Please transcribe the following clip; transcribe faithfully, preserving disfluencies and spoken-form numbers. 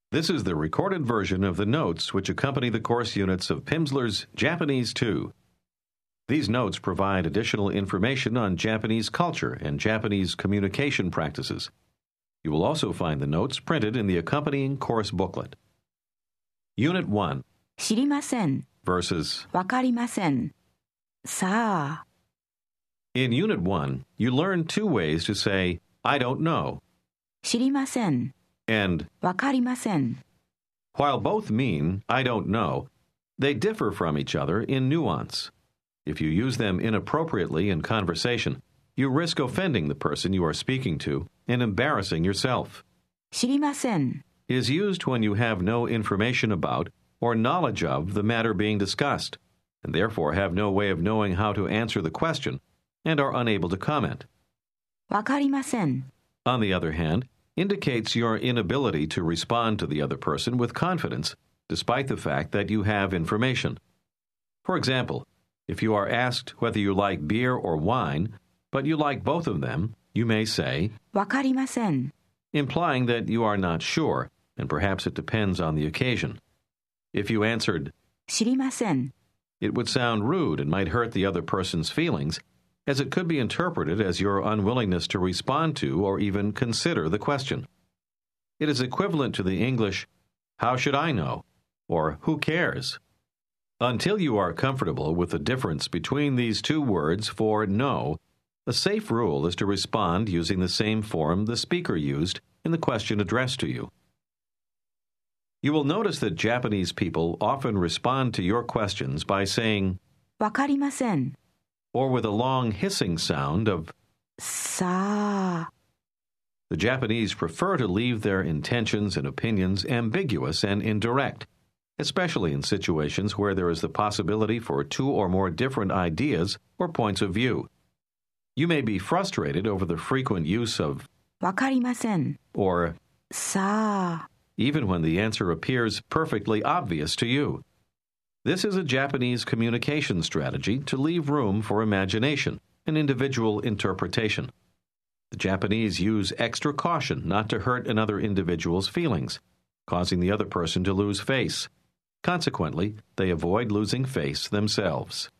This is the recorded version of the notes which accompany the course units of Pimsleur's Japanese two. These notes provide additional information on Japanese culture and Japanese communication practices. You will also find the notes printed in the accompanying course booklet. Unit one, 知りません。 versus わかりません。さあ。 In Unit one, you learn two ways to say, I don't know, 知りません。 and わかりません。 while both mean, I don't know, they differ from each other in nuance. If you use them inappropriately in conversation, you risk offending the person you are speaking to and embarrassing yourself. 知りません。 Is used when you have no information about or knowledge of the matter being discussed, and therefore have no way of knowing how to answer the question and are unable to comment. わかりません。 On the other hand, indicates your inability to respond to the other person with confidence, despite the fact that you have information. For example, if you are asked whether you like beer or wine, but you like both of them, you may say, わかりません。 implying that you are not sure, and perhaps it depends on the occasion. If you answered, 知りません。 it would sound rude and might hurt the other person's feelings, as it could be interpreted as your unwillingness to respond to or even consider the question. It is equivalent to the English, how should I know? Or who cares? Until you are comfortable with the difference between these two words for know, a safe rule is to respond using the same form the speaker used in the question addressed to you. You will notice that Japanese people often respond to your questions by saying, わかりません。 or with a long hissing sound of さあ。 The Japanese prefer to leave their intentions and opinions ambiguous and indirect, especially in situations where there is the possibility for two or more different ideas or points of view. You may be frustrated over the frequent use of わかりません。 or さあ。 even when the answer appears perfectly obvious to you. This is a Japanese communication strategy to leave room for imagination and individual interpretation. The Japanese use extra caution not to hurt another individual's feelings, causing the other person to lose face. Consequently, they avoid losing face themselves.